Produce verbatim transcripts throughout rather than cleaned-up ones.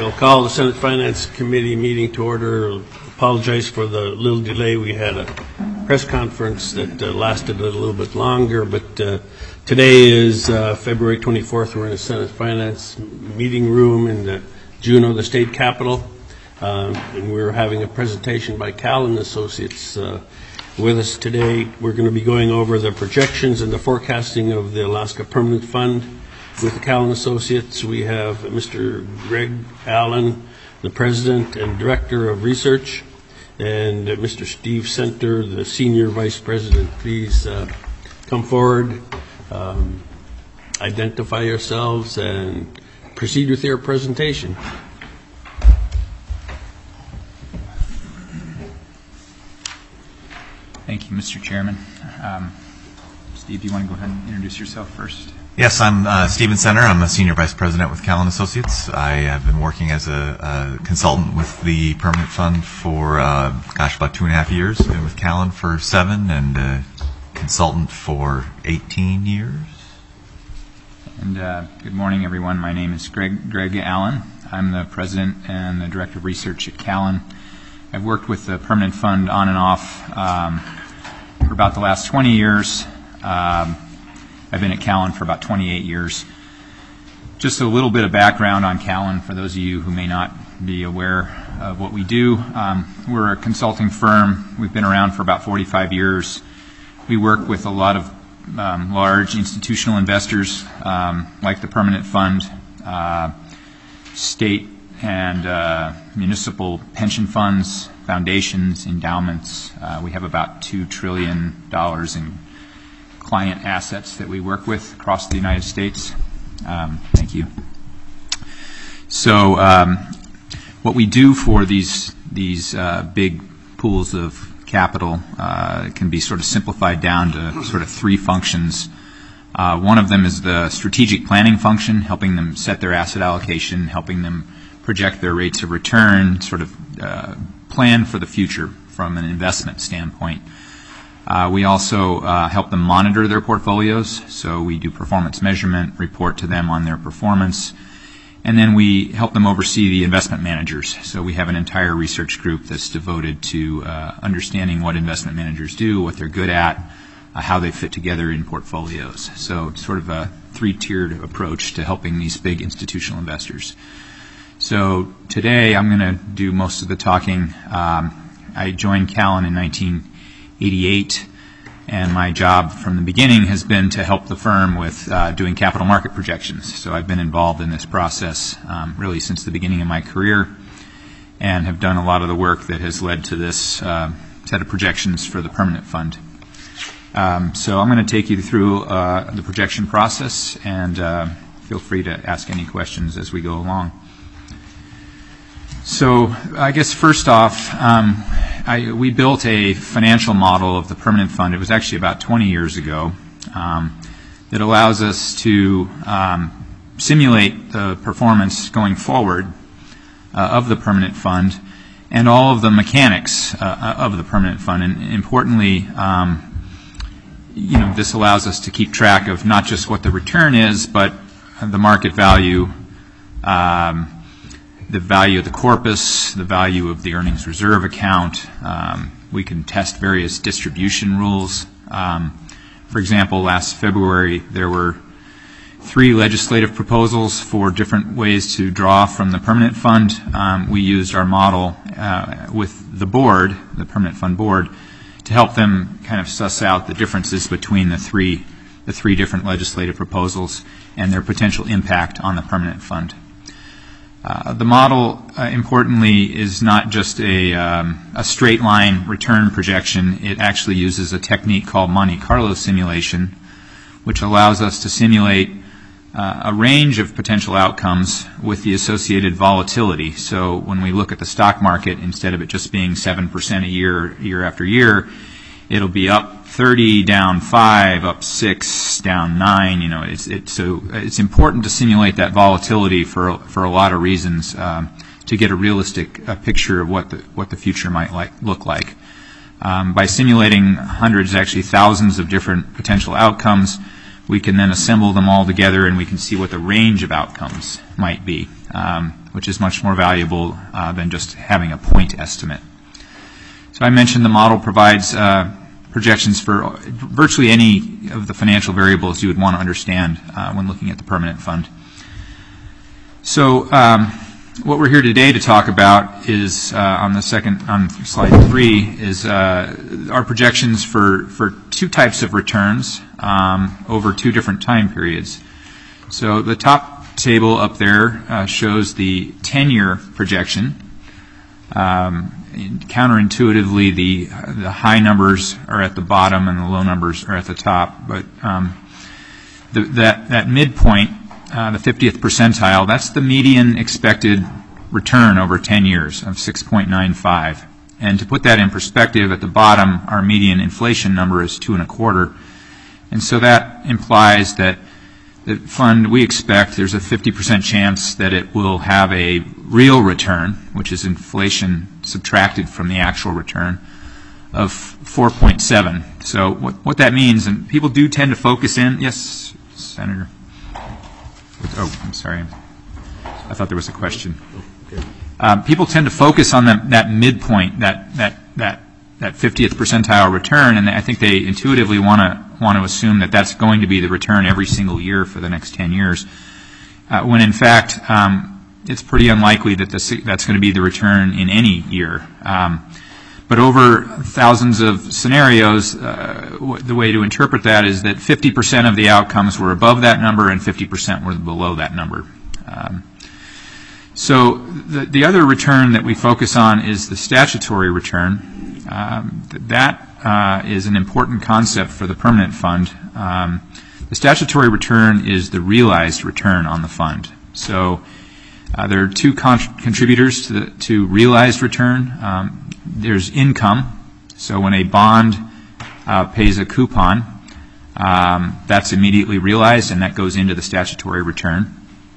We'll call the Senate Finance Committee meeting to order. Apologize for the little delay. We had a press conference that uh, lasted a little bit longer, but uh, today is uh, February twenty-fourth. We're in the Senate Finance meeting room in the Juneau, the state capitol, uh, and we're having a presentation by Callan Associates uh, with us today. We're going to be going over the projections and the forecasting of the Alaska Permanent Fund. With the Callan Associates, we have Mister Greg Allen, the President and Director of Research, and Mister Steve Center, the Senior Vice President. Please uh, come forward, um, identify yourselves, and proceed with your presentation. Thank you, Mister Chairman. Um, Steve, you want to go ahead and introduce yourself first? Yes, I'm uh, Steven Center. I'm a Senior Vice President with Callan Associates. I have been working as a, a consultant with the Permanent Fund for, uh, gosh, about two and a half years. Been with Callan for seven and a consultant for eighteen years. And uh, good morning, everyone. My name is Greg, Greg Allen. I'm the President and the Director of Research at Callan. I've worked with the Permanent Fund on and off um, for about the last twenty years. Um, I've been at Callan for about twenty-eight years. Just a little bit of background on Callan for those of you who may not be aware of what we do. Um, we're a consulting firm. We've been around for about forty-five years. We work with a lot of um, large institutional investors um, like the Permanent Fund, uh, state and uh, municipal pension funds, foundations, endowments. Uh, we have about two trillion dollars in client assets that we work with across the United States. Um, thank you. So um, what we do for these these uh, big pools of capital uh, can be sort of simplified down to sort of three functions. Uh, one of them is the strategic planning function, helping them set their asset allocation, helping them project their rates of return, sort of uh, plan for the future from an investment standpoint. Uh, we also uh, help them monitor their portfolios, so we do performance measurement, report to them on their performance, and then we help them oversee the investment managers. So we have an entire research group that's devoted to uh, understanding what investment managers do, what they're good at, uh, how they fit together in portfolios. So it's sort of a three-tiered approach to helping these big institutional investors. So today I'm going to do most of the talking. Um, I joined Callan in nineteen eighty-eight, and my job from the beginning has been to help the firm with uh, doing capital market projections. So I've been involved in this process um, really since the beginning of my career and have done a lot of the work that has led to this uh, set of projections for the Permanent Fund. Um, so I'm going to take you through uh, the projection process, and uh, feel free to ask any questions as we go along. So I guess first off, um, I, we built a financial model of the Permanent Fund. It was actually about twenty years ago um, that allows us to um, simulate the performance going forward uh, of the Permanent Fund and all of the mechanics uh, of the Permanent Fund. And importantly, um, you know, this allows us to keep track of not just what the return is, but the market value, um, the value of the corpus, the value of the earnings reserve account. Um, we can test various distribution rules. Um, for example, last February there were three legislative proposals for different ways to draw from the Permanent Fund. Um, we used our model uh, with the board, the Permanent Fund board, to help them kind of suss out the differences between the three, the three different legislative proposals and their potential impact on the Permanent Fund. Uh, the model, uh, importantly, is not just a, um, a straight line return projection. It actually uses a technique called Monte Carlo simulation, which allows us to simulate uh, a range of potential outcomes with the associated volatility. So when we look at the stock market, instead of it just being seven percent a year, year after year, it'll be up thirty, down five, up six, down nine. You know, it's it, so it's important to simulate that volatility for for a lot of reasons um, to get a realistic uh, picture of what the what the future might like look like. Um, by simulating hundreds, actually thousands of different potential outcomes, we can then assemble them all together and we can see what the range of outcomes might be. Um, which is much more valuable uh, than just having a point estimate. So I mentioned the model provides uh, projections for virtually any of the financial variables you would want to understand uh, when looking at the permanent fund. So um, what we're here today to talk about is uh, on the second, on slide three, is uh, our projections for, for two types of returns um, over two different time periods. So the top table up there uh, shows the ten-year projection. Um, counterintuitively, the the high numbers are at the bottom and the low numbers are at the top. But um, the, that that midpoint, uh, the fiftieth percentile, that's the median expected return over ten years of six point nine five. And to put that in perspective, at the bottom, our median inflation number is two and a quarter. And so that implies that the fund, we expect there's a fifty percent chance that it will have a real return, which is inflation subtracted from the actual return, of four point seven. So what, what that means, and people do tend to focus in, yes, Senator? Oh, I'm sorry. I thought there was a question. Um, people tend to focus on the, that midpoint, that, that, that, that fiftieth percentile return, and I think they intuitively want to want to assume that that's going to be the return every single year for the next ten years, uh, when in fact um, it's pretty unlikely that this, that's going to be the return in any year. Um, but over thousands of scenarios, uh, w- the way to interpret that is that fifty percent of the outcomes were above that number and fifty percent were below that number. Um, so the, the other return that we focus on is the statutory return. Um, that uh, is an important concept for the permanent fund. Um, the statutory return is the realized return on the fund. So uh, there are two con- contributors to, the, to realized return. Um, there's income. So when a bond uh, pays a coupon, um, that's immediately realized, and that goes into the statutory return.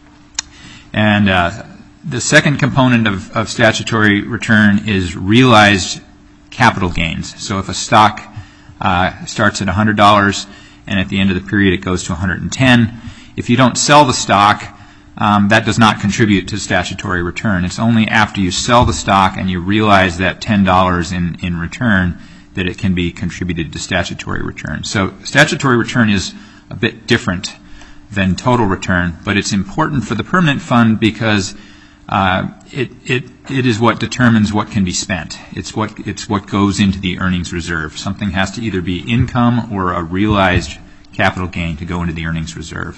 And uh, the second component of, of statutory return is realized capital gains. So if a stock uh, starts at one hundred dollars and at the end of the period it goes to one hundred ten dollars, if you don't sell the stock, um, that does not contribute to statutory return. It's only after you sell the stock and you realize that ten dollars in, in return that it can be contributed to statutory return. So statutory return is a bit different than total return, but it's important for the permanent fund because uh, it, it, it is what determines what can be spent. It's what, it's what goes into the earnings reserve. Something has to either be income or a realized capital gain to go into the earnings reserve.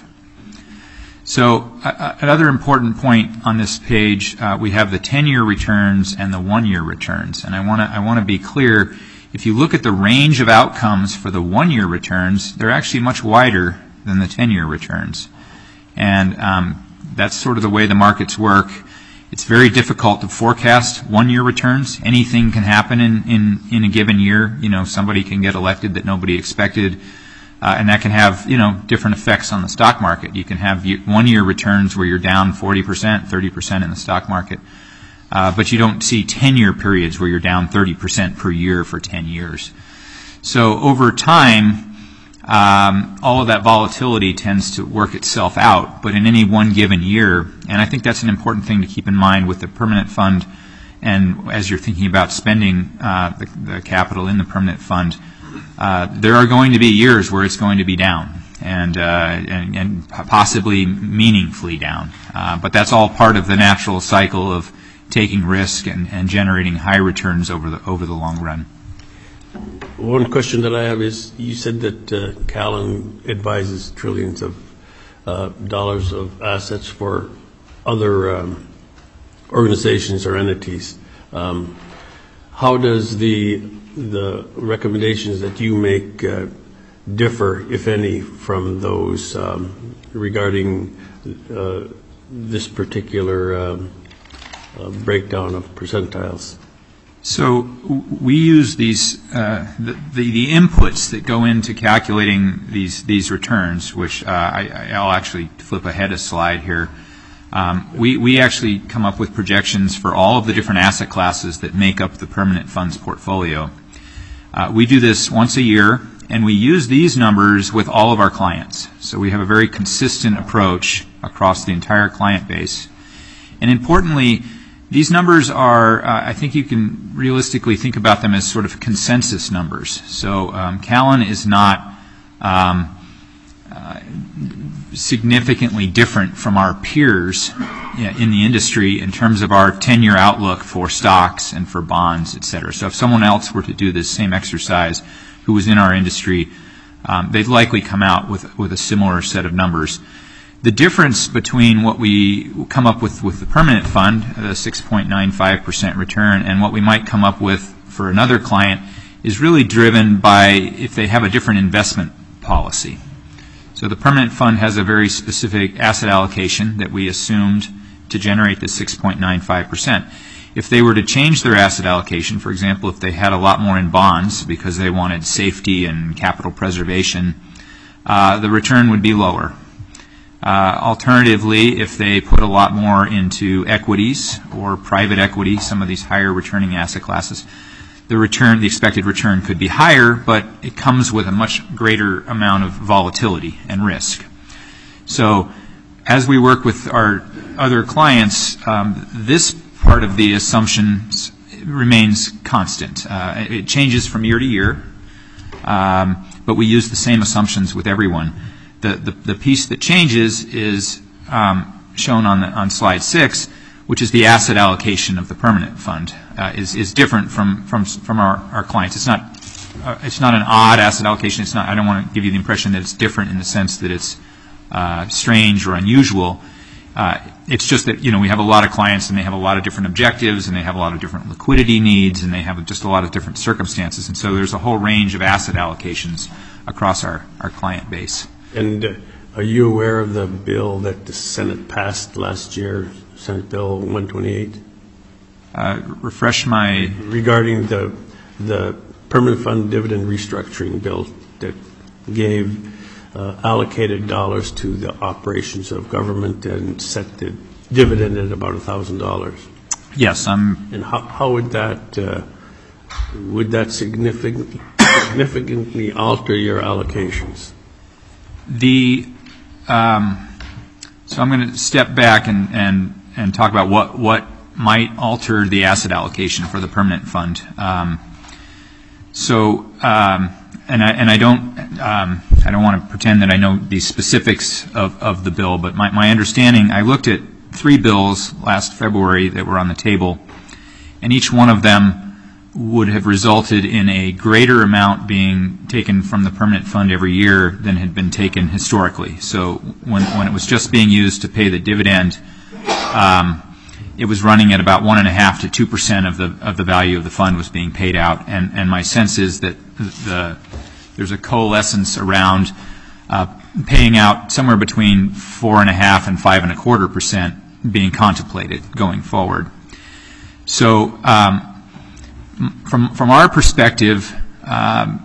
So uh, another important point on this page, uh, we have the ten-year returns and the one-year returns. And I want to I want to be clear, if you look at the range of outcomes for the one-year returns, they're actually much wider than the ten-year returns. And um, that's sort of the way the markets work. It's very difficult to forecast one-year returns. Anything can happen in, in, in a given year. You know, somebody can get elected that nobody expected. Uh, and that can have, you know, different effects on the stock market. You can have one-year returns where you're down forty percent, thirty percent in the stock market, uh, but you don't see ten-year periods where you're down thirty percent per year for ten years. So over time, um, all of that volatility tends to work itself out, but in any one given year, and I think that's an important thing to keep in mind with the permanent fund, and as you're thinking about spending uh, the, the capital in the permanent fund, Uh, there are going to be years where it's going to be down, and uh, and, and possibly meaningfully down. Uh, but that's all part of the natural cycle of taking risk and, and generating high returns over the over the long run. One question that I have is: you said that uh, Callan advises trillions of uh, dollars of assets for other um, organizations or entities. Um, how does the the recommendations that you make uh, differ, if any, from those um, regarding uh, this particular um, uh, breakdown of percentiles? So we use these uh, the, the the inputs that go into calculating these these returns, which uh, I, I'll actually flip ahead a slide here. Um, we, we actually come up with projections for all of the different asset classes that make up the permanent funds portfolio. Uh, we do this once a year, and we use these numbers with all of our clients. So we have a very consistent approach across the entire client base. And importantly, these numbers are, uh, I think you can realistically think about them as sort of consensus numbers. So um, Callan is not um, uh, significantly different from our peers in the industry in terms of our ten-year outlook for stocks and for bonds, et cetera. So if someone else were to do this same exercise who was in our industry, um, they'd likely come out with, with a similar set of numbers. The difference between what we come up with with the permanent fund, the six point nine five percent return, and what we might come up with for another client is really driven by if they have a different investment policy. So the permanent fund has a very specific asset allocation that we assumed to generate the six point nine five percent. If they were to change their asset allocation, for example, if they had a lot more in bonds because they wanted safety and capital preservation, uh, the return would be lower. Uh, alternatively, if they put a lot more into equities or private equity, some of these higher returning asset classes, the return, the expected return could be higher, but it comes with a much greater amount of volatility and risk. So as we work with our other clients, um, this part of the assumptions remains constant. Uh, it changes from year to year, um, but we use the same assumptions with everyone. The, the, the piece that changes is um, shown on, the, on slide six, which is the asset allocation of the permanent fund, uh, is, is different from, from, from our, our clients. It's not, uh, it's not an odd asset allocation. It's not, I don't want to give you the impression that it's different in the sense that it's uh, strange or unusual. Uh, it's just that, you know, we have a lot of clients and they have a lot of different objectives and they have a lot of different liquidity needs and they have just a lot of different circumstances. And so there's a whole range of asset allocations across our, our client base. And uh, are you aware of the bill that the Senate passed last year, Senate Bill one twenty-eight? Uh, refresh my... Regarding the, the permanent fund dividend restructuring bill that gave Uh, allocated dollars to the operations of government and set the dividend at about one thousand dollars. Yes, I'm... And how, how would that, uh, would that significantly, significantly alter your allocations? The, um, so I'm going to step back and, and, and talk about what, what might alter the asset allocation for the permanent fund. Um, so, um, And I, and I don't, um, I don't want to pretend that I know the specifics of, of the bill, but my, my understanding, I looked at three bills last February that were on the table, and each one of them would have resulted in a greater amount being taken from the permanent fund every year than had been taken historically. So when, when it was just being used to pay the dividend, um, it was running at about one and a half to two percent of the of the value of the fund was being paid out, and and my sense is that the there's a coalescence around uh, paying out somewhere between four and a half and five and a quarter percent being contemplated going forward. So um, from from our perspective, um,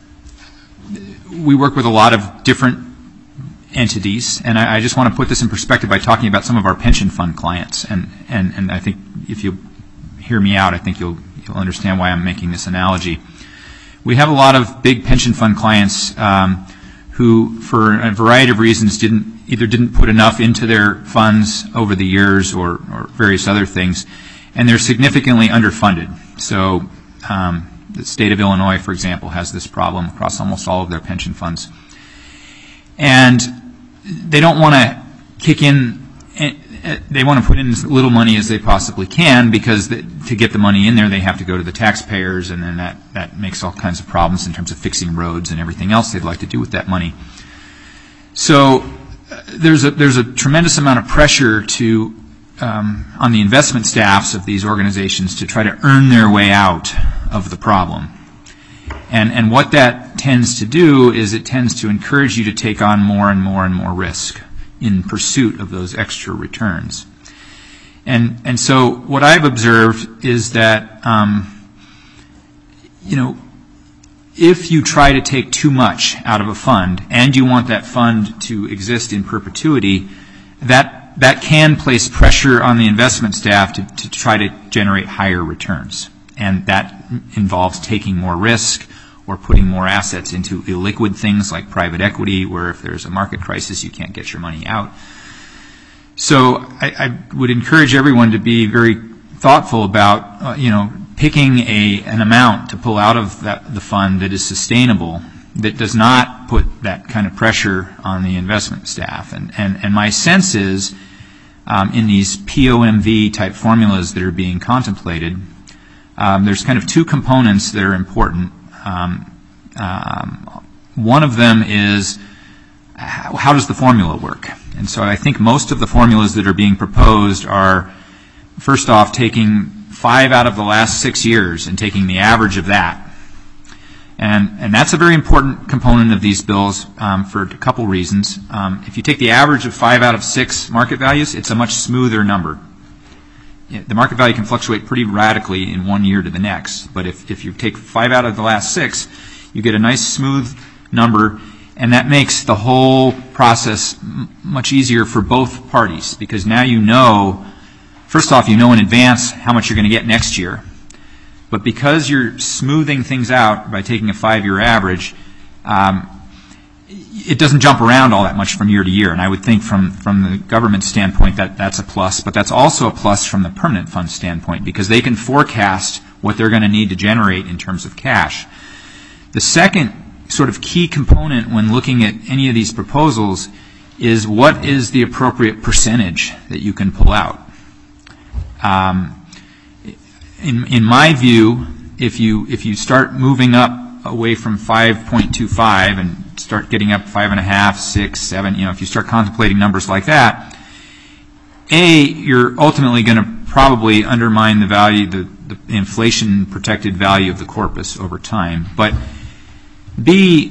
we work with a lot of different entities, and I, I just want to put this in perspective by talking about some of our pension fund clients. And, and, and I think if you hear me out, I think you'll, you'll understand why I'm making this analogy. We have a lot of big pension fund clients um, who, for a variety of reasons, didn't either didn't put enough into their funds over the years or, or various other things, and they're significantly underfunded. So um, the state of Illinois, for example, has this problem across almost all of their pension funds. And they don't want to kick in, they want to put in as little money as they possibly can, because the, to get the money in there they have to go to the taxpayers, and then that, that makes all kinds of problems in terms of fixing roads and everything else they'd like to do with that money. So uh, there's, a, there's a tremendous amount of pressure to, um, on the investment staffs of these organizations to try to earn their way out of the problem. And, and what that tends to do is it tends to encourage you to take on more and more and more risk in pursuit of those extra returns. And, and so what I've observed is that, um, you know, if you try to take too much out of a fund and you want that fund to exist in perpetuity, that, that can place pressure on the investment staff to, to try to generate higher returns. And that involves taking more risk or putting more assets into illiquid things like private equity, where if there's a market crisis, you can't get your money out. So I, I would encourage everyone to be very thoughtful about, uh, you know, picking a an amount to pull out of that, the fund that is sustainable, that does not put that kind of pressure on the investment staff. And, and, and my sense is, um, in these P O M V type formulas that are being contemplated, um, there's kind of two components that are important. Um, um, one of them is how, how does the formula work? And so I think most of the formulas that are being proposed are, first off, taking five out of the last six years and taking the average of that. And, and that's a very important component of these bills um, for a couple reasons. Um, if you take the average of five out of six market values, it's a much smoother number. The market value can fluctuate pretty radically in one year to the next. But if, if you take five out of the last six, you get a nice smooth number, and that makes the whole process m- much easier for both parties, because now you know, first off, you know in advance how much you're going to get next year. But because you're smoothing things out by taking a five-year average, um, it doesn't jump around all that much from year to year. And I would think from, from the government standpoint that that's a plus, but that's also a plus from the permanent fund standpoint, because they can forecast what they're going to need to generate in terms of cash. The second sort of key component when looking at any of these proposals is what is the appropriate percentage that you can pull out. Um, in, in my view, if you, if you start moving up away from five point two five and start getting up five and a half, six, seven, you know, if you start contemplating numbers like that, A, you're ultimately going to probably undermine the value, the, the inflation protected value of the corpus over time. But B,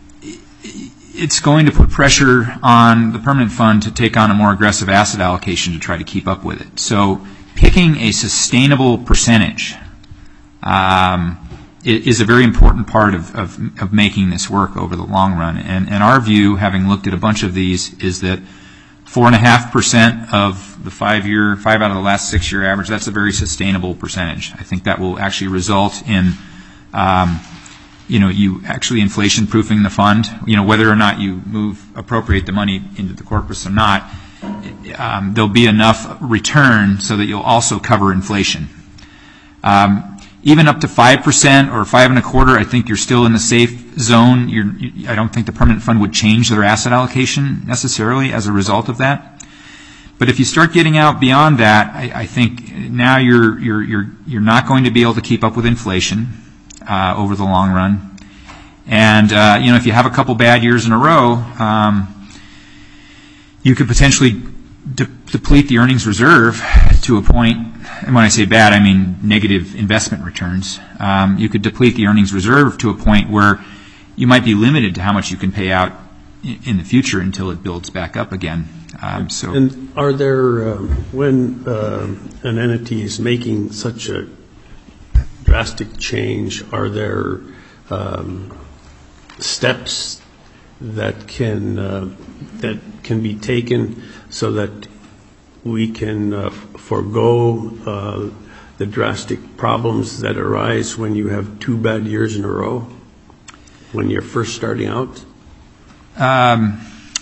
it's going to put pressure on the permanent fund to take on a more aggressive asset allocation to try to keep up with it. So picking a sustainable percentage um, is a very important part of, of, of making this work over the long run. And, and our view, having looked at a bunch of these, is that four and a half percent of the five-year, five out of the last six-year average, that's a very sustainable percentage. I think that will actually result in, um, you know, you actually inflation-proofing the fund. You know, whether or not you move, appropriate the money into the corpus or not, um, there'll be enough return so that you'll also cover inflation. Um, Even up to five percent or five and a quarter, I think you're still in the safe zone. You're, you, I don't think the permanent fund would change their asset allocation necessarily as a result of that. But if you start getting out beyond that, I, I think now you're, you're, you're, you're not going to be able to keep up with inflation uh, over the long run. And, uh, you know, if you have a couple bad years in a row, um, you could potentially de- deplete the earnings reserve to a point. And when I say bad, I mean negative investment returns. Um, you could deplete the earnings reserve to a point where you might be limited to how much you can pay out in, in the future until it builds back up again. Um, so, and are there, um, when uh, an entity is making such a drastic change, are there um, steps that can uh, that can be taken so that we can uh, forego uh, the drastic problems that arise when you have two bad years in a row, when you're first starting out? Um,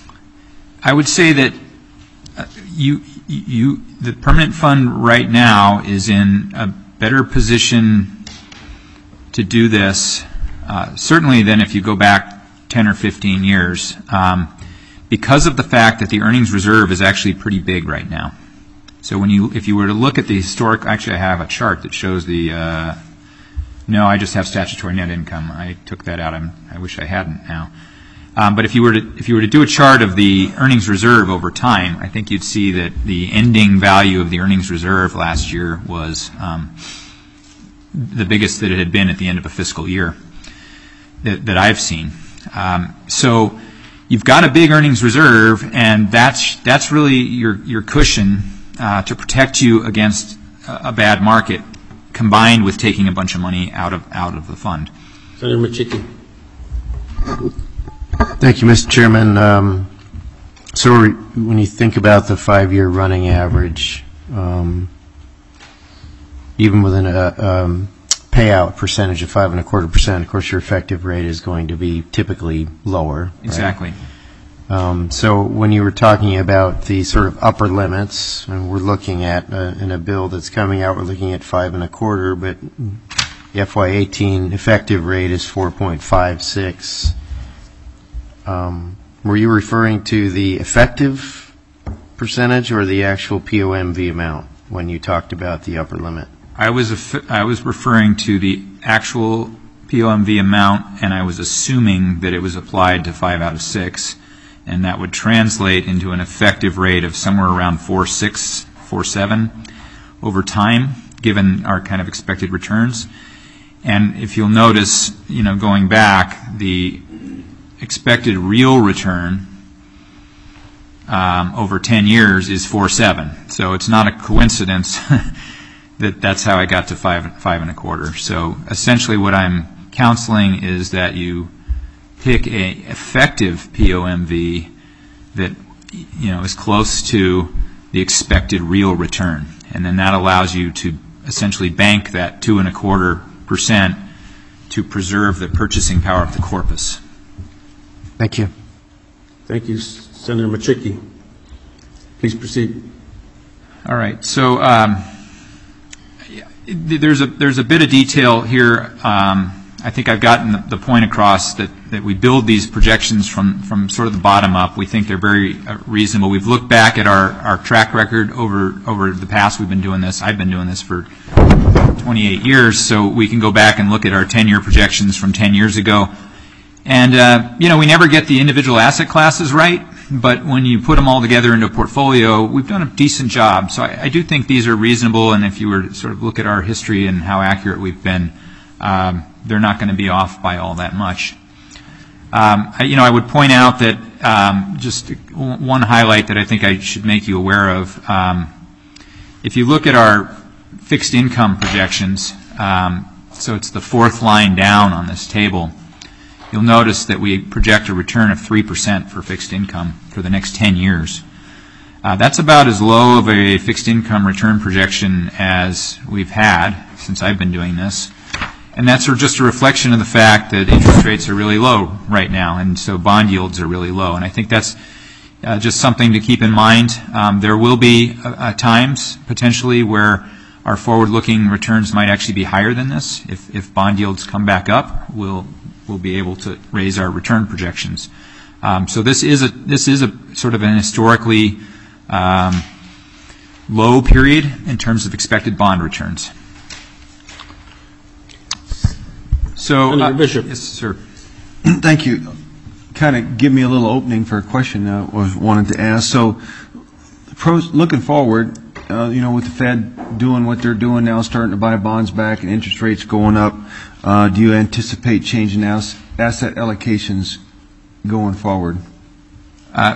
I would say that uh, you, you, the permanent fund right now is in a better position to do this, uh, certainly than if you go back ten or fifteen years. Um, because of the fact that the earnings reserve is actually pretty big right now. So when you, if you were to look at the historic, actually I have a chart that shows the, uh, no, I just have statutory net income. I took that out. I'm, I wish I hadn't now. Um, but if you were to, if you were to do a chart of the earnings reserve over time, I think you'd see that the ending value of the earnings reserve last year was um, the biggest that it had been at the end of a fiscal year that, that I've seen. Um, so you've got a big earnings reserve, and that's that's really your your cushion uh, to protect you against a, a bad market, combined with taking a bunch of money out of out of the fund. Senator Machicki. Thank you, Mister Chairman. Um, so when you think about the five-year running average, um, even within a um, payout percentage of five and a quarter percent, of course, your effective rate is going to be typically lower. Exactly. Right? Um, So when you were talking about the sort of upper limits, and we're looking at, uh, in a bill that's coming out, we're looking at five and a quarter, but the F Y eighteen effective rate is four point five six. Um, Were you referring to the effective percentage or the actual P O M V amount when you talked about the upper limit? I was affi- I was referring to the actual P O M V amount, and I was assuming that it was applied to five out of six, and that would translate into an effective rate of somewhere around four point six, four point seven over time, given our kind of expected returns. And if you'll notice, you know, going back, the expected real return um, over ten years is four point seven. So it's not a coincidence that that's how I got to five, five and a quarter. So essentially what I'm counseling is that you pick a effective P O M V that, you know, is close to the expected real return. And then that allows you to essentially bank that two and a quarter percent to preserve the purchasing power of the corpus. Thank you. Thank you, Senator Machicki. Please proceed. All right. So um, there's a there's a bit of detail here. Um, I think I've gotten the, the point across that, that we build these projections from, from sort of the bottom up. We think they're very uh, reasonable. We've looked back at our, our track record over over the past. We've been doing this. I've been doing this for twenty-eight years, so we can go back and look at our ten-year projections from ten years ago. And, uh, you know, we never get the individual asset classes right, but when you put them all together into a portfolio, we've done a decent job. So I, I do think these are reasonable, and if you were to sort of look at our history and how accurate we've been, um, they're not going to be off by all that much. Um, I, you know, I would point out that um, just one highlight that I think I should make you aware of. Um, if you look at our fixed income projections, um, so it's the fourth line down on this table, you'll notice that we project a return of three percent for fixed income for the next ten years. Uh, that's about as low of a fixed income return projection as we've had since I've been doing this. And that's just a reflection of the fact that interest rates are really low right now, and so bond yields are really low. And I think that's uh, just something to keep in mind. Um, there will be uh, uh, times, potentially, where our forward-looking returns might actually be higher than this. If, if bond yields come back up, we'll we'll be able to raise our return projections. Um, so this is a this is a sort of an historically um, low period in terms of expected bond returns. So, Senator uh, Bishop. yes, sir. Thank you. Kind of give me a little opening for a question I was wanted to ask. So, pros, looking forward, uh, you know, with the Fed doing what they're doing now, starting to buy bonds back, and interest rates going up, uh, do you anticipate changing as, asset allocations going forward? Uh,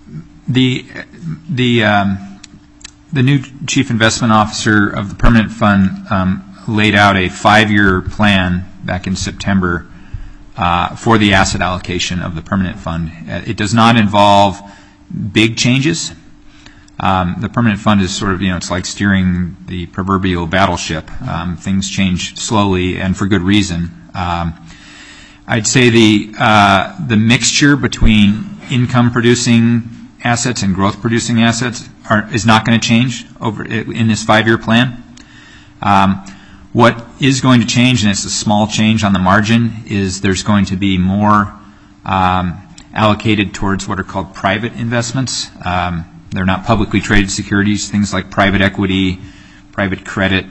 the the um, the new chief investment officer of the permanent fund um, laid out a five-year plan back in September uh, for the asset allocation of the permanent fund. Uh, it does not involve big changes. Um, the permanent fund is sort of, you know, it's like steering the proverbial battleship. Um, things change slowly and for good reason. Um, I'd say the uh, the mixture between income-producing assets and growth-producing assets are, is not going to change over in this five-year plan. Um, what is going to change, and it's a small change on the margin, is there's going to be more um, allocated towards what are called private investments. Um, they're not publicly traded securities, things like private equity, private credit,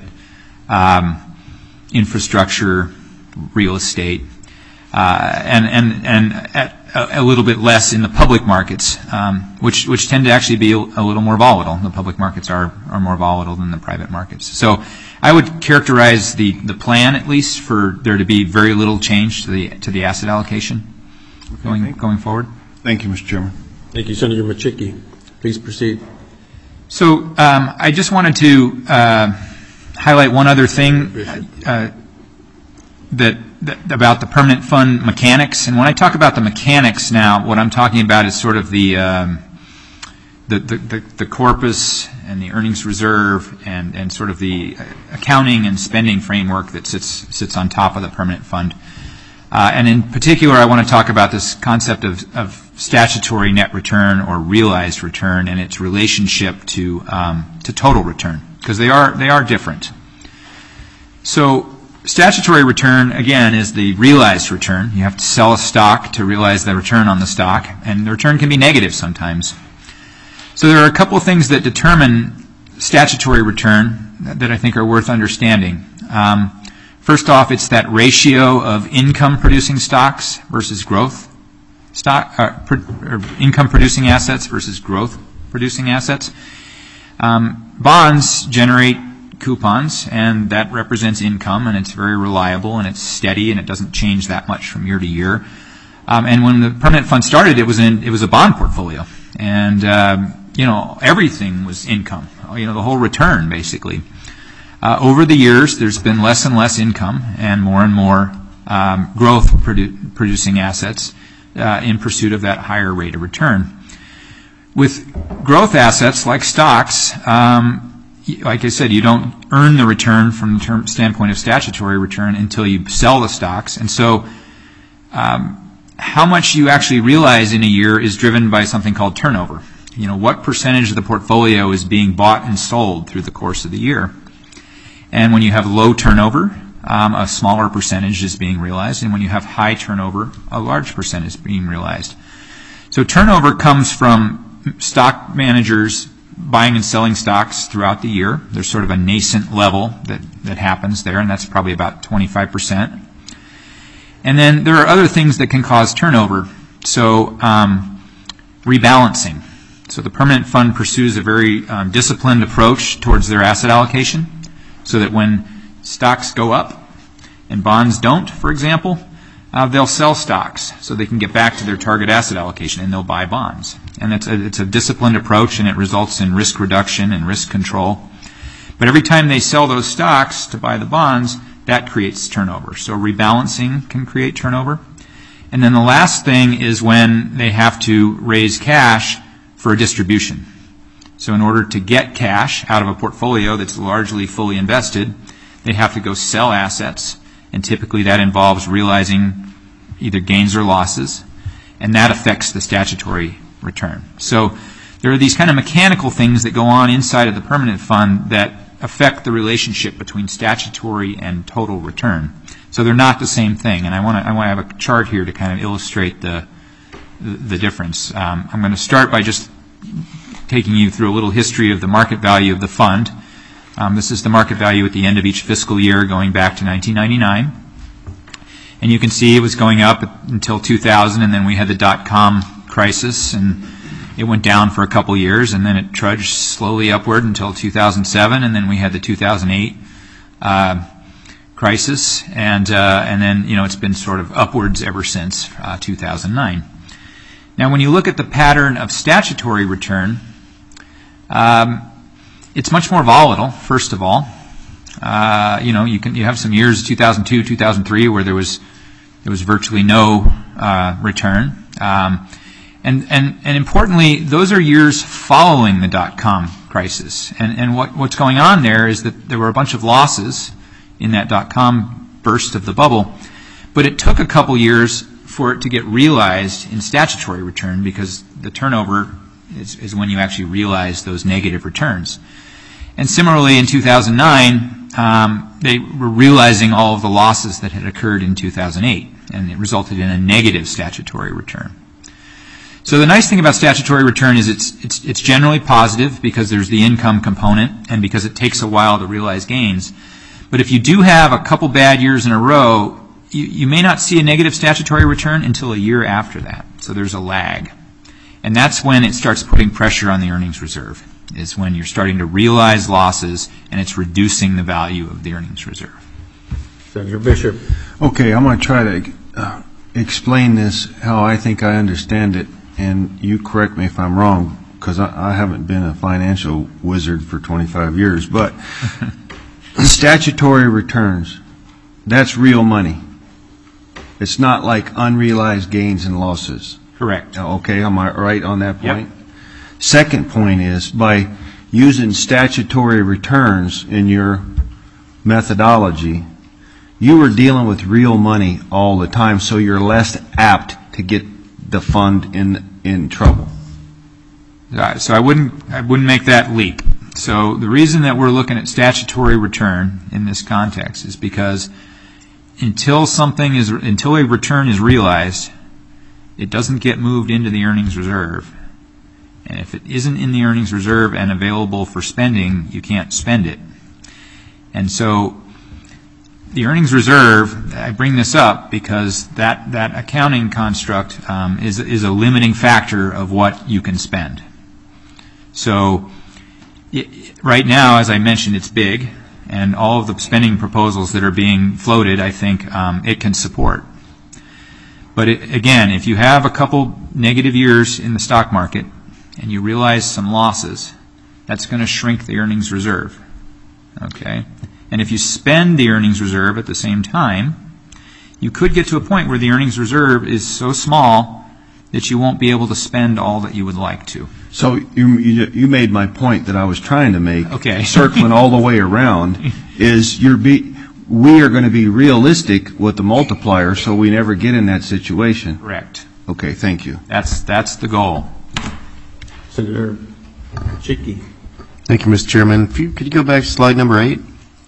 um, infrastructure, real estate, uh, and and and at a, a little bit less in the public markets, um, which which tend to actually be a, a little more volatile. The public markets are are more volatile than the private markets. So I would characterize the, the plan, at least, for there to be very little change to the to the asset allocation going Okay. going forward. Thank you, Mister Chairman. Thank you, Senator Machicki. Please proceed. So um, I just wanted to uh, highlight one other thing uh, that, that about the permanent fund mechanics. And when I talk about the mechanics now, what I'm talking about is sort of the um, the, the, the, the corpus and the earnings reserve and, and sort of the accounting and spending framework that sits sits on top of the permanent fund. Uh, and in particular, I want to talk about this concept of, of statutory net return or realized return and its relationship to um, to total return, because they are they are different. So statutory return, again, is the realized return. You have to sell a stock to realize the return on the stock, and the return can be negative sometimes. So there are a couple of things that determine statutory return that, that I think are worth understanding. Um, first off, it's that ratio of income-producing stocks versus growth stock, uh, pro, or income-producing assets versus growth-producing assets. Um, bonds generate coupons, and that represents income, and it's very reliable, and it's steady, and it doesn't change that much from year to year. Um, and when the permanent fund started, it was in it was a bond portfolio, and um, you know everything was income. You know the whole return basically. Uh, over the years, there's been less and less income, and more and more um, growth produ- producing assets uh, in pursuit of that higher rate of return. With growth assets like stocks. Um, Like I said, you don't earn the return from the term standpoint of statutory return until you sell the stocks. And so um, how much you actually realize in a year is driven by something called turnover. You know, what percentage of the portfolio is being bought and sold through the course of the year. And when you have low turnover, um, a smaller percentage is being realized. And when you have high turnover, a large percentage is being realized. So turnover comes from stock managers buying and selling stocks throughout the year. There's sort of a nascent level that, that happens there, and that's probably about twenty-five percent. And then there are other things that can cause turnover. So um, rebalancing. So the permanent fund pursues a very um, disciplined approach towards their asset allocation, so that when stocks go up and bonds don't, for example, uh, they'll sell stocks so they can get back to their target asset allocation, and they'll buy bonds. And it's a, it's a disciplined approach, and it results in risk reduction and risk control. But every time they sell those stocks to buy the bonds, that creates turnover. So rebalancing can create turnover. And then the last thing is when they have to raise cash for a distribution. So in order to get cash out of a portfolio that's largely fully invested, they have to go sell assets, and typically that involves realizing either gains or losses, and that affects the statutory return. So there are these kind of mechanical things that go on inside of the permanent fund that affect the relationship between statutory and total return. So they're not the same thing, and I want to I want to have a chart here to kind of illustrate the the, the difference. Um, I'm going to start by just taking you through a little history of the market value of the fund. Um, this is the market value at the end of each fiscal year going back to nineteen ninety-nine. And you can see it was going up until two thousand, and then we had the dot-com crisis, and it went down for a couple years, and then it trudged slowly upward until two thousand seven, and then we had the two thousand eight uh, crisis, and uh, and then you know it's been sort of upwards ever since uh, two thousand nine. Now, when you look at the pattern of statutory return, um, it's much more volatile. First of all, uh, you know you can you have some years, two thousand two, two thousand three, where there was there was virtually no uh, return. Um, And, and, and importantly, those are years following the dot-com crisis. And, and what, what's going on there is that there were a bunch of losses in that dot-com burst of the bubble, but it took a couple years for it to get realized in statutory return, because the turnover is, is when you actually realize those negative returns. And similarly, in two thousand nine, um, they were realizing all of the losses that had occurred in two thousand eight, and it resulted in a negative statutory return. So the nice thing about statutory return is it's it's it's generally positive, because there's the income component and because it takes a while to realize gains. But if you do have a couple bad years in a row, you, you may not see a negative statutory return until a year after that. So there's a lag. And that's when it starts putting pressure on the earnings reserve, is when you're starting to realize losses and it's reducing the value of the earnings reserve. Senator Bishop. Okay, I'm going to try to uh, explain this how I think I understand it. And you correct me if I'm wrong, because I, I haven't been a financial wizard for twenty-five years, but statutory returns, that's real money. It's not like unrealized gains and losses. Correct. Okay, am I right on that point? Yep. Second point is, by using statutory returns in your methodology, you are dealing with real money all the time, so you're less apt to get the fund in in trouble. Uh, So I wouldn't, I wouldn't make that leap. So the reason that we're looking at statutory return in this context is because until something is, until a return is realized, it doesn't get moved into the earnings reserve. And if it isn't in the earnings reserve and available for spending, you can't spend it. And so the earnings reserve, I bring this up because that, that accounting construct um, is, is a limiting factor of what you can spend. So it, right now, as I mentioned, it's big, and all of the spending proposals that are being floated, I think um, it can support. But it, again, if you have a couple negative years in the stock market and you realize some losses, that's going to shrink the earnings reserve. Okay? And if you spend the earnings reserve at the same time, you could get to a point where the earnings reserve is so small that you won't be able to spend all that you would like to. So you you, you made my point that I was trying to make. Okay. Circling all the way around is you're be we are going to be realistic with the multiplier, so we never get in that situation. Correct. Okay, thank you. That's that's the goal. Senator Chickie. Thank you, Mister Chairman. If you, could you go back to slide number eight?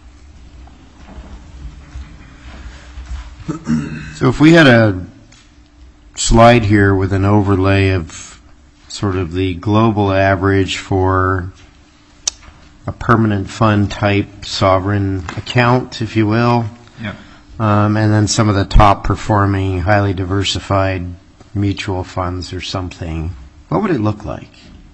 So if we had a slide here with an overlay of sort of the global average for a permanent fund type sovereign account, if you will, Yep. um, and then some of the top performing, highly diversified mutual funds or something, what would it look like?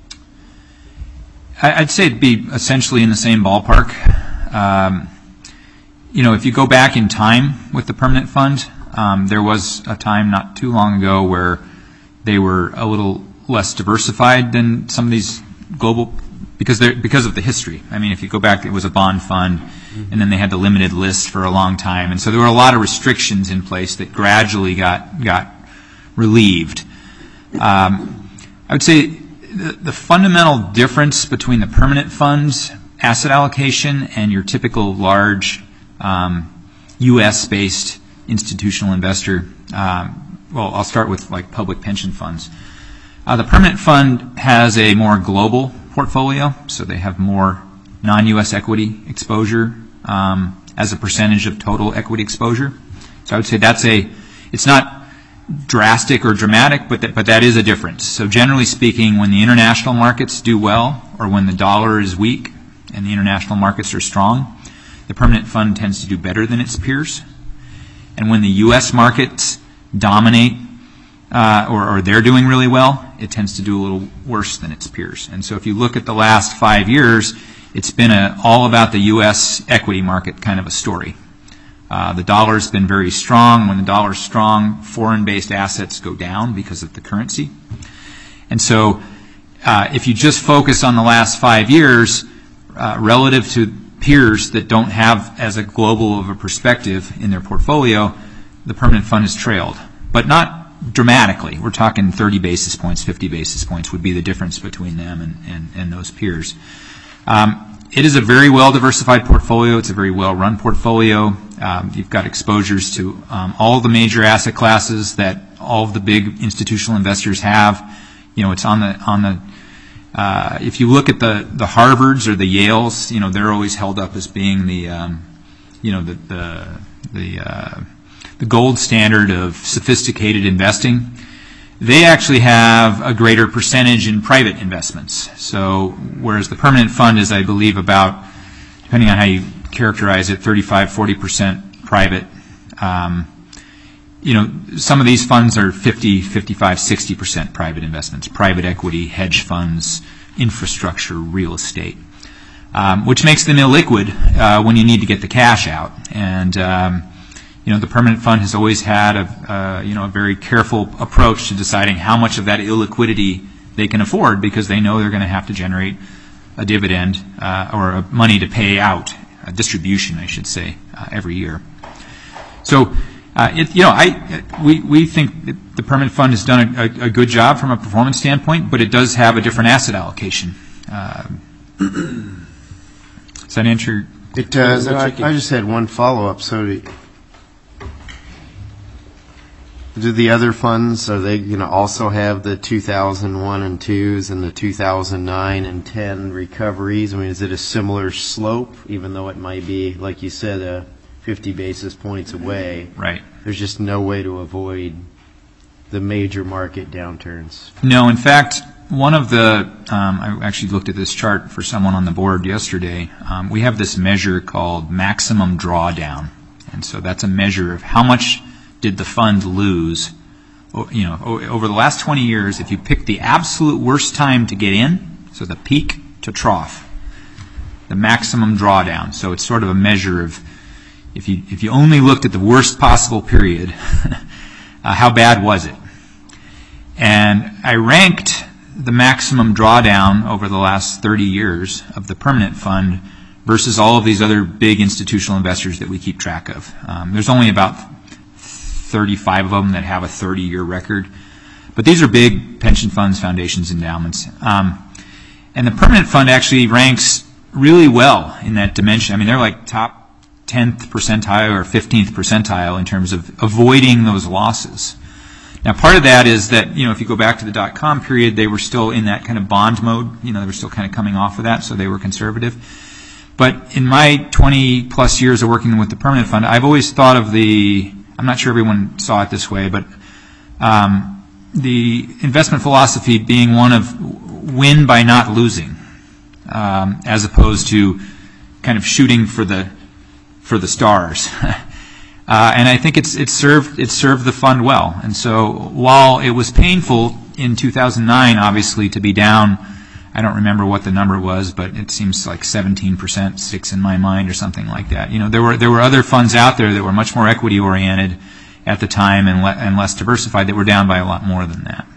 I- I'd say it'd be essentially in the same ballpark. Um, you know, if you go back in time with the permanent fund, um, there was a time not too long ago where they were a little less diversified than some of these global, because they're because of the history. I mean, if you go back, it was a bond fund, and then they had the limited list for a long time, and so there were a lot of restrictions in place that gradually got got relieved. Um, I would say the, the fundamental difference between the permanent fund's asset allocation and your typical large um, U S-based institutional investor, um, well, I'll start with like public pension funds. Uh, the permanent fund has a more global portfolio, so they have more non-U S equity exposure um, as a percentage of total equity exposure. So I would say that's a, it's not drastic or dramatic, but that, but that is a difference. So generally speaking, when the international markets do well, or when the dollar is weak and the international markets are strong, the permanent fund tends to do better than its peers. And when the U S markets dominate, uh, or, or they're doing really well, it tends to do a little worse than its peers. And so if you look at the last five years, it's been a, all about the U S equity market kind of a story. Uh, the dollar's been very strong. When the dollar's strong, foreign-based assets go down because of the currency. And so uh, if you just focus on the last five years, uh, relative to peers that don't have as a global of a perspective in their portfolio, the permanent fund has trailed. But not dramatically. We're talking thirty basis points, fifty basis points would be the difference between them and, and, and those peers. Um, It is a very well-diversified portfolio. It's a very well-run portfolio. Um, you've got exposures to um, all the major asset classes that all of the big institutional investors have. You know, it's on the on the. Uh, if you look at the the Harvards or the Yales, you know, they're always held up as being the, um, you know, the the the, uh, the gold standard of sophisticated investing. They actually have a greater percentage in private investments. So whereas the permanent fund is, I believe, about, depending on how you characterize it, thirty-five, forty percent private. Um, you know, some of these funds are fifty, fifty-five, sixty percent private investments, private equity, hedge funds, infrastructure, real estate, um, which makes them illiquid uh, when you need to get the cash out. And um, You know, the permanent fund has always had a, uh, you know, a very careful approach to deciding how much of that illiquidity they can afford, because they know they're going to have to generate a dividend uh, or a money to pay out, a distribution, I should say, uh, every year. So, uh, it, you know, I we we think that the permanent fund has done a, a, a good job from a performance standpoint, but it does have a different asset allocation. Uh, does that answer? It does. I, I just had one follow-up. So. To, Do the other funds, are they going to also have the two thousand one and twos and the two thousand nine and ten recoveries? I mean, is it a similar slope, even though it might be, like you said, uh, fifty basis points away? Right. There's just no way to avoid the major market downturns. No, in fact, one of the, um, I actually looked at this chart for someone on the board yesterday. Um, we have this measure called maximum drawdown. And so that's a measure of how much did the fund lose, you know, over the last twenty years. If you pick the absolute worst time to get in, so the peak to trough, the maximum drawdown. So it's sort of a measure of, if you if you only looked at the worst possible period, uh, how bad was it? And I ranked the maximum drawdown over the last thirty years of the permanent fund versus all of these other big institutional investors that we keep track of. Um, there's only about thirty-five of them that have a thirty-year record. But these are big pension funds, foundations, endowments. Um, and the permanent fund actually ranks really well in that dimension. I mean, they're like top tenth percentile or fifteenth percentile in terms of avoiding those losses. Now, part of that is that, you know, if you go back to the dot-com period, they were still in that kind of bond mode. You know, they were still kind of coming off of that, so they were conservative. But in my twenty plus years of working with the permanent fund, I've always thought of the, I'm not sure everyone saw it this way, but um, the investment philosophy being one of win by not losing, um, as opposed to kind of shooting for the for the stars. uh, and I think it's it's served it served the fund well. And so while it was painful in two thousand nine, obviously, to be down, I don't remember what the number was, but it seems like seventeen percent sticks in my mind or something like that. You know, there were there were other funds out there that were much more equity oriented at the time and, le- and less diversified that were down by a lot more than that.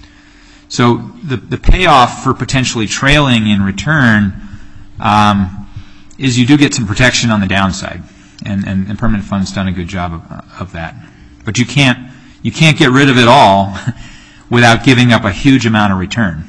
So the the payoff for potentially trailing in return um, is you do get some protection on the downside, and, and, and permanent funds done a good job of, of that. But you can't you can't get rid of it all without giving up a huge amount of return.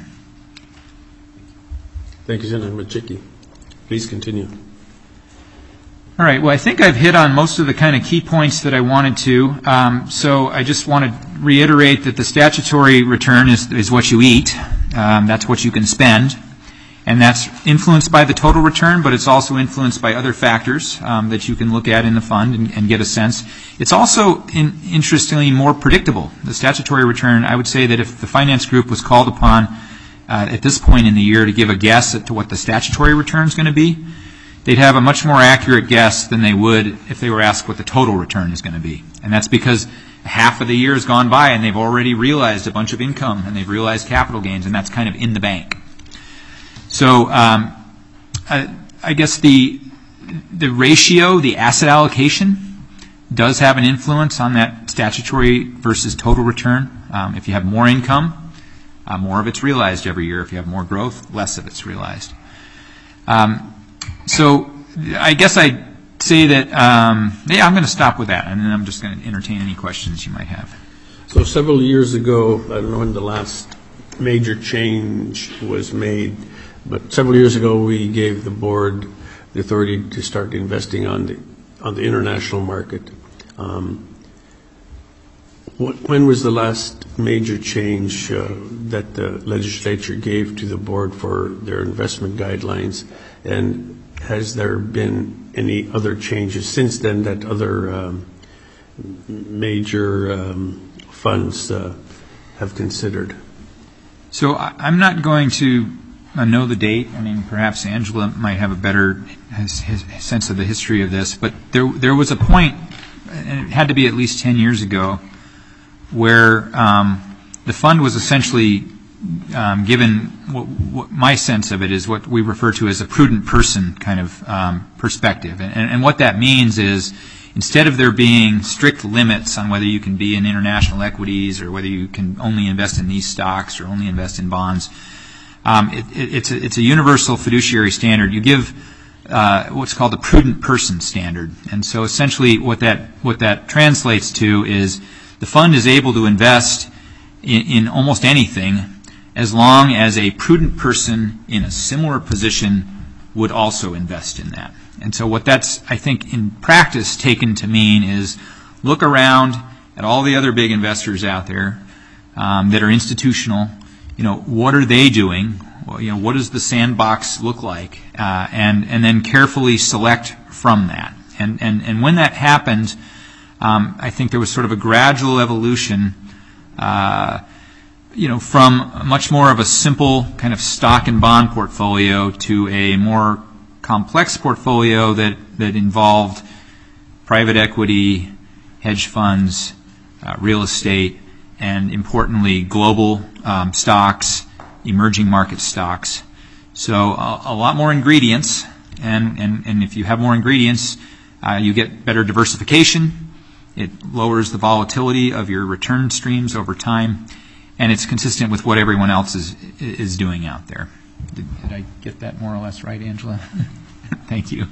Thank you, Senator Machicki. Please continue. All right. Well, I think I've hit on most of the kind of key points that I wanted to. Um, so I just want to reiterate that the statutory return is, is what you eat. Um, that's what you can spend. And that's influenced by the total return, but it's also influenced by other factors um, that you can look at in the fund and, and get a sense. It's also, in, interestingly, more predictable. The statutory return, I would say that if the finance group was called upon Uh, at this point in the year to give a guess at to what the statutory return is going to be, they'd have a much more accurate guess than they would if they were asked what the total return is going to be. And that's because half of the year has gone by and they've already realized a bunch of income and they've realized capital gains, and that's kind of in the bank. So um, I, I guess the the ratio, the asset allocation, does have an influence on that statutory versus total return. Um, if you have more income, Uh, more of it's realized every year. If you have more growth, less of it's realized. Um, so I guess I'd say that, um, yeah, I'm going to stop with that, and then I'm just going to entertain any questions you might have. So several years ago, I don't know when the last major change was made, but several years ago we gave the board the authority to start investing on the on the international market. Um, What, when was the last major change uh, that the legislature gave to the board for their investment guidelines? And has there been any other changes since then that other um, major um, funds uh, have considered? So I, I'm not going to uh, know the date. I mean, perhaps Angela might have a better his, his sense of the history of this. But there, there was a point, and it had to be at least ten years ago, where um, the fund was essentially um, given, what, what my sense of it is what we refer to as a prudent person kind of um, perspective. And, and what that means is, instead of there being strict limits on whether you can be in international equities or whether you can only invest in these stocks or only invest in bonds, um, it, it, it's, a, it's a universal fiduciary standard. You give uh, what's called the prudent person standard. And so essentially what that what that translates to is the fund is able to invest in, in almost anything as long as a prudent person in a similar position would also invest in that. And so what that's, I think, in practice taken to mean is look around at all the other big investors out there um, that are institutional. You know, what are they doing? Well, you know, what does the sandbox look like? Uh, and and then carefully select from that. And and and when that happened, um, I think there was sort of a gradual evolution. Uh, you know, from much more of a simple kind of stock and bond portfolio to a more complex portfolio that, that involved private equity, hedge funds, uh, real estate, and importantly, global um, stocks, emerging market stocks. So a, a lot more ingredients, and, and, and if you have more ingredients, uh, you get better diversification. It lowers the volatility of your return streams over time. And it's consistent with what everyone else is is doing out there. Did, did I get that more or less right, Angela? Thank you.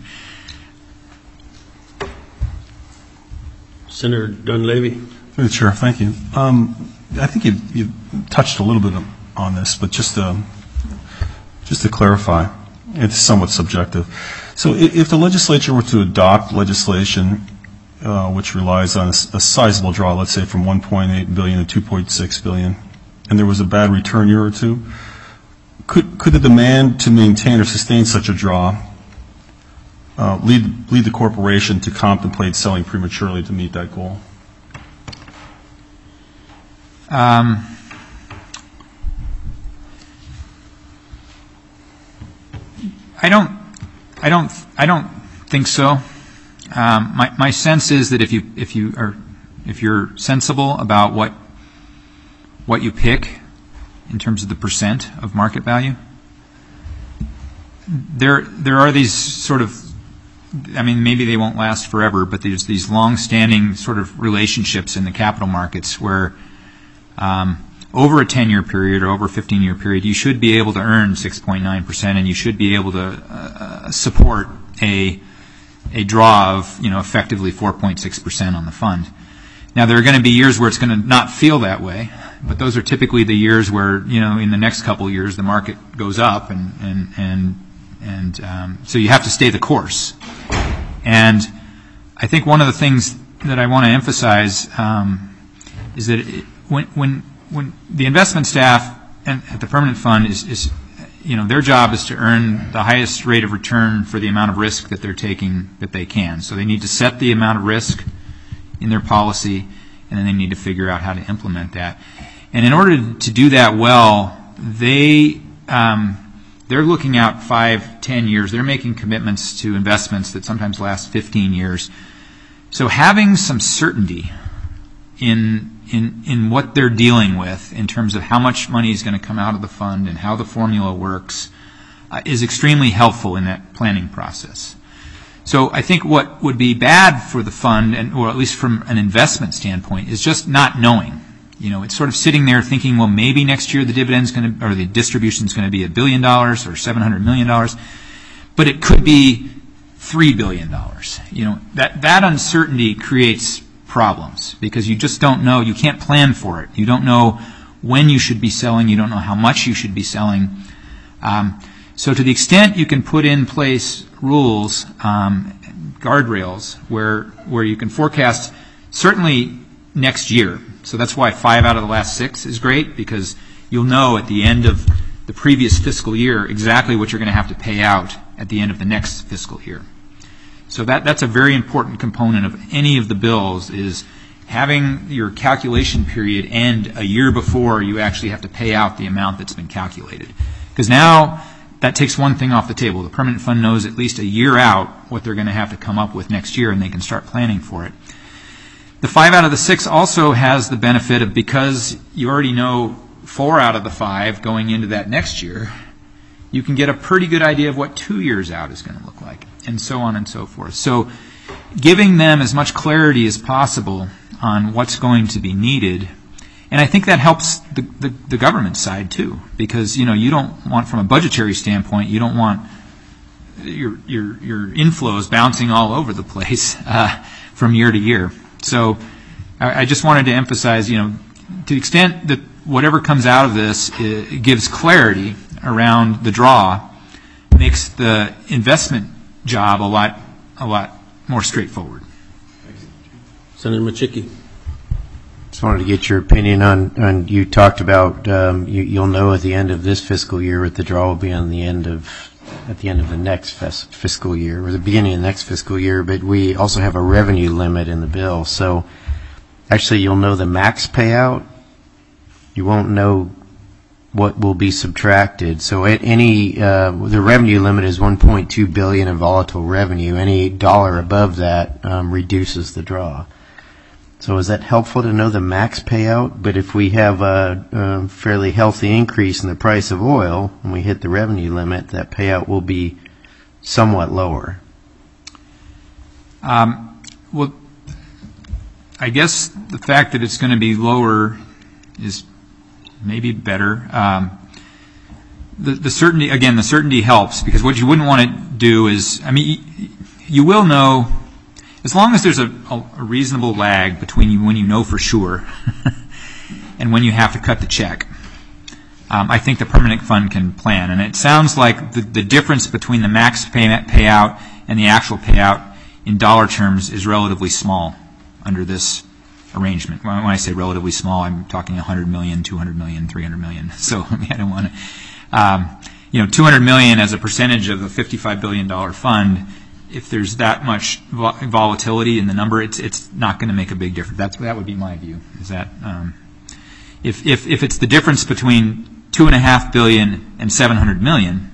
Senator Dunleavy. Through the chair, thank you. Um, I think you you touched a little bit on this, but just to, just to clarify, it's somewhat subjective. So if the legislature were to adopt legislation uh, which relies on a, a sizable draw, let's say from one point eight billion dollars to two point six billion dollars, and there was a bad return year or two, could could the demand to maintain or sustain such a draw uh, lead lead the corporation to contemplate selling prematurely to meet that goal? Um, I don't, I don't, I don't think so. Um, my my sense is that if you if you are if you're sensible about what what you pick in terms of the percent of market value, there there are these sort of, I mean, maybe they won't last forever, but there's these long-standing sort of relationships in the capital markets where um, over a ten-year period or over a fifteen-year period, you should be able to earn six point nine percent, and you should be able to uh, support a a draw of, you know, effectively four point six percent on the fund. Now, there are going to be years where it's going to not feel that way, but those are typically the years where, you know, in the next couple of years the market goes up, and and and and um, so you have to stay the course. And I think one of the things that I want to emphasize um, is that it, when when when the investment staff and at the permanent fund is, is, you know, their job is to earn the highest rate of return for the amount of risk that they're taking that they can. So they need to set the amount of risk in their policy, and then they need to figure out how to implement that. And in order to do that well, they um, they're looking out five, ten years. They're making commitments to investments that sometimes last fifteen years. So having some certainty in in in what they're dealing with in terms of how much money is going to come out of the fund and how the formula works uh, is extremely helpful in that planning process. So I think what would be bad for the fund, and or at least from an investment standpoint, is just not knowing. You know, it's sort of sitting there thinking, well, maybe next year the dividend's going to, or the distribution's going to be a billion dollars or seven hundred million dollars, but it could be three billion dollars. You know, that that uncertainty creates problems because you just don't know. You can't plan for it. You don't know when you should be selling. You don't know how much you should be selling. Um, so to the extent you can put in place rules, um, guardrails, where where you can forecast certainly next year. So that's why five out of the last six is great, because you'll know at the end of the previous fiscal year exactly what you're going to have to pay out at the end of the next fiscal year. So that that's a very important component of any of the bills, is having your calculation period end a year before you actually have to pay out the amount that's been calculated. Because now that takes one thing off the table. The permanent fund knows at least a year out what they're going to have to come up with next year, and they can start planning for it. The five out of the six also has the benefit of, because you already know four out of the five going into that next year, you can get a pretty good idea of what two years out is going to look like, and so on and so forth. So giving them as much clarity as possible on what's going to be needed. And I think that helps the, the, the government side too, because, you know, you don't want, from a budgetary standpoint, you don't want your your, your inflows bouncing all over the place uh, from year to year. So I, I just wanted to emphasize, you know, to the extent that whatever comes out of this uh, gives clarity around the draw, makes the investment job a lot a lot more straightforward. Senator Machicki. Just wanted to get your opinion on, on you talked about, um, you, you'll know at the end of this fiscal year what the draw will be on the end of, at the end of the next fis- fiscal year, or the beginning of the next fiscal year, but we also have a revenue limit in the bill. So actually you'll know the max payout. You won't know what will be subtracted. So at any, uh, the revenue limit is one point two billion dollars in volatile revenue. Any dollar above that um, reduces the draw. So is that helpful to know the max payout? But if we have a, a fairly healthy increase in the price of oil and we hit the revenue limit, that payout will be somewhat lower. Um, well, I guess the fact that it's going to be lower is maybe better. Um, the, the certainty, again, the certainty helps, because what you wouldn't want to do is, I mean, you, you will know, as long as there's a, a, a reasonable lag between you, when you know for sure and when you have to cut the check. Um, I think the permanent fund can plan. And it sounds like the, the difference between the max payment payout and the actual payout in dollar terms is relatively small under this arrangement. When I say relatively small, I'm talking one hundred million, two hundred million, three hundred million. So I, mean, I don't want to, um, you know, two hundred million as a percentage of a fifty-five billion dollars fund. If there's that much vol- volatility in the number, it's it's not going to make a big difference. That's that would be my view. Is that um, if if if it's the difference between two and a half billion and seven hundred million,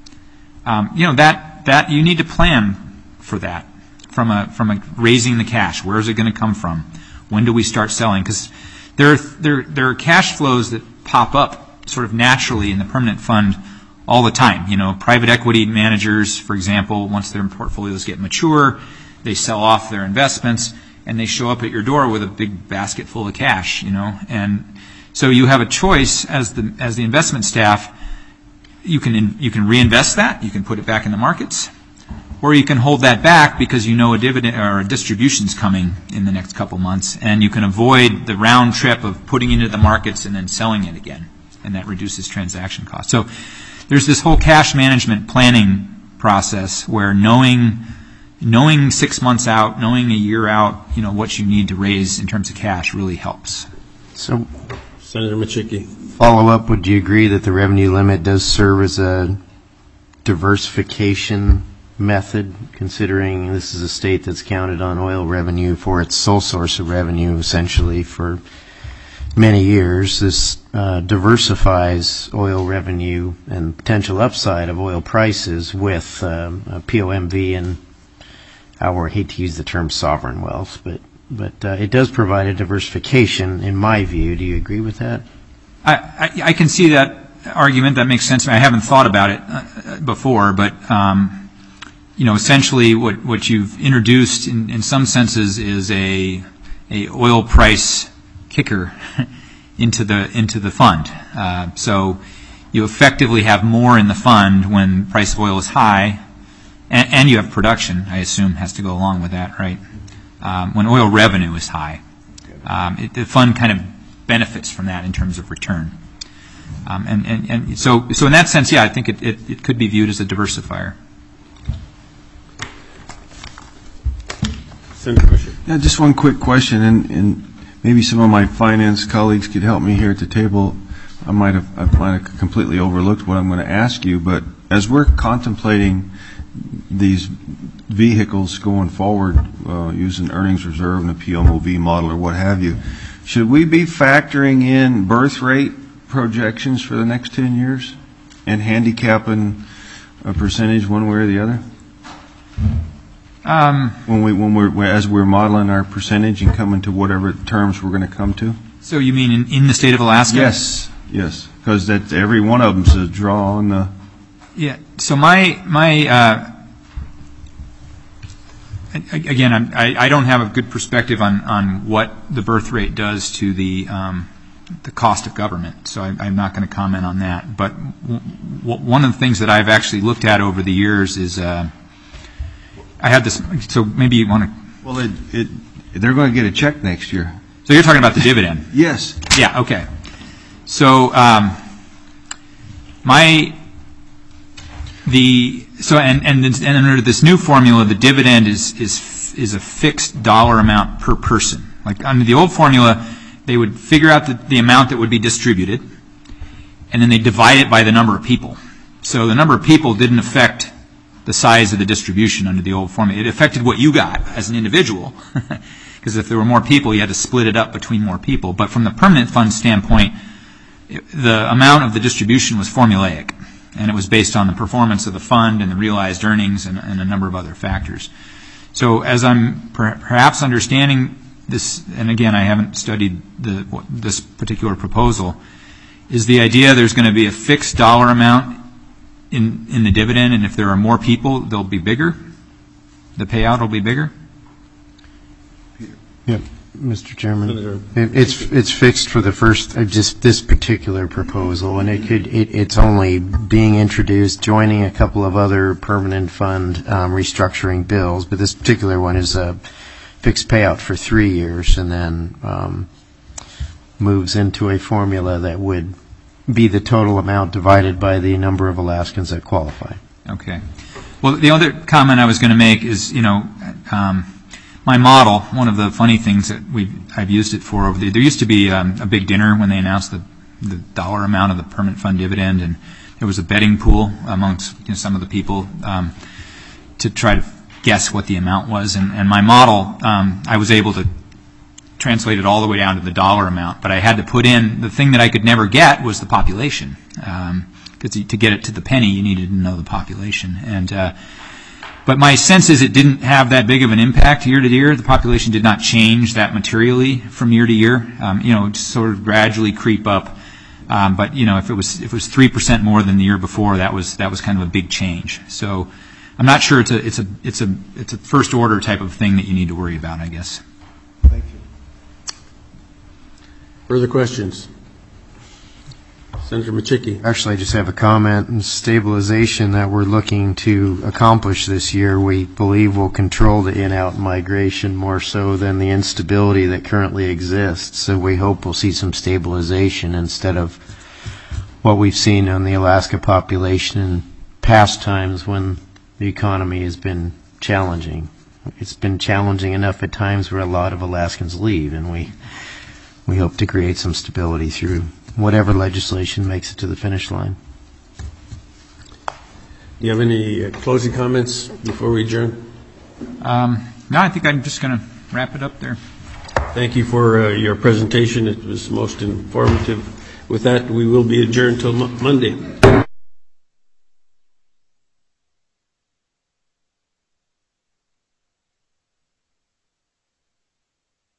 um, you know that that you need to plan for that from a from a raising the cash. Where is it going to come from? When do we start selling? Because there are there there are cash flows that pop up sort of naturally in the permanent fund all the time. You know, private equity managers, for example, once their portfolios get mature, they sell off their investments and they show up at your door with a big basket full of cash. You know, and so you have a choice as the as the investment staff. You can in, you can reinvest that. You can put it back in the markets, or you can hold that back because you know a dividend or a distribution's coming in the next couple months, and you can avoid the round trip of putting it into the markets and then selling it again, and that reduces transaction costs. So there's this whole cash management planning process where knowing knowing six months out, knowing a year out, you know, what you need to raise in terms of cash really helps. So, Senator Machicki. Follow up, would you agree that the revenue limit does serve as a diversification method, considering this is a state that's counted on oil revenue for its sole source of revenue essentially for many years? This uh, diversifies oil revenue and potential upside of oil prices with um, a P O M V and our, I hate to use the term sovereign wealth, but but uh, it does provide a diversification in my view. Do you agree with that? I, I, I can see that argument. That makes sense to me. I haven't thought about it uh, before, but um, you know, essentially what, what you've introduced in, in some senses is a a oil price kicker into the into the fund. Uh, so you effectively have more in the fund when price of oil is high, and, and you have production, I assume, has to go along with that, right? Um, when oil revenue is high, um, it, the fund kind of benefits from that in terms of return. Um, and, and, and so so in that sense, yeah, I think it, it, it could be viewed as a diversifier. Yeah, just one quick question, and, and maybe some of my finance colleagues could help me here at the table. I might have I might have completely overlooked what I'm going to ask you, but as we're contemplating these vehicles going forward, uh, using earnings reserve and a P M O V model or what have you, should we be factoring in birth rate projections for the next ten years and handicapping a percentage one way or the other? Um, when we when we're as we're modeling our percentage and coming to whatever terms we're going to come to. So you mean in, in the state of Alaska? Yes, yes, because that every one of them's a draw on the. Yeah. So my my uh, again, I'm, I I don't have a good perspective on, on what the birth rate does to the um, the cost of government. So I, I'm not going to comment on that. But w- w- one of the things that I've actually looked at over the years is. Uh, I had this, so maybe you want to... Well, it, it, they're going to get a check next year. So you're talking about the dividend? Yes. Yeah, okay. So um, my, the, so and, and and under this new formula, the dividend is is is a fixed dollar amount per person. Like under the old formula, they would figure out the, the amount that would be distributed, and then they divide it by the number of people. So the number of people didn't affect the size of the distribution under the old formula. It affected what you got as an individual, because if there were more people, you had to split it up between more people. But from the permanent fund standpoint, it, the amount of the distribution was formulaic, and it was based on the performance of the fund and the realized earnings and, and a number of other factors. So as I'm per, perhaps understanding this, and again, I haven't studied the, what, this particular proposal, is the idea there's going to be a fixed dollar amount in, in the dividend, and if there are more people, they'll be bigger? The payout will be bigger? Yep, Mister Chairman. It, it's it's fixed for the first, uh, just this particular proposal, and it could it, it's only being introduced, joining a couple of other permanent fund um, restructuring bills, but this particular one is a fixed payout for three years, and then um, moves into a formula that would be the total amount divided by the number of Alaskans that qualify. Okay. Well, the other comment I was going to make is, you know, um, my model, one of the funny things that we've, I've used it for over the, there used to be um, a big dinner when they announced the, the dollar amount of the permanent fund dividend, and there was a betting pool amongst you know, some of the people um, to try to guess what the amount was. And, and my model, um, I was able to translate it all the way down to the dollar amount, but I had to put in, the thing that I could never get was the population. Um, because to get it to the penny, you needed to know the population. And uh, but my sense is it didn't have that big of an impact year to year. The population did not change that materially from year to year. Um, you know, just sort of gradually creep up. Um, but you know, if it was if it was three percent more than the year before, that was that was kind of a big change. So I'm not sure it's a it's a it's a it's a first order type of thing that you need to worry about, I guess. Thank you. Further questions? Senator Machicki. Actually, I just have a comment. And stabilization that we're looking to accomplish this year, we believe will control the in-out migration more so than the instability that currently exists. So we hope we'll see some stabilization instead of what we've seen on the Alaska population in past times when the economy has been challenging. It's been challenging enough at times where a lot of Alaskans leave, and we we hope to create some stability through whatever legislation makes it to the finish line. Do you have any uh, closing comments before we adjourn? Um, no, I think I'm just going to wrap it up there. Thank you for uh, your presentation. It was most informative. With that, we will be adjourned till Mo- Monday.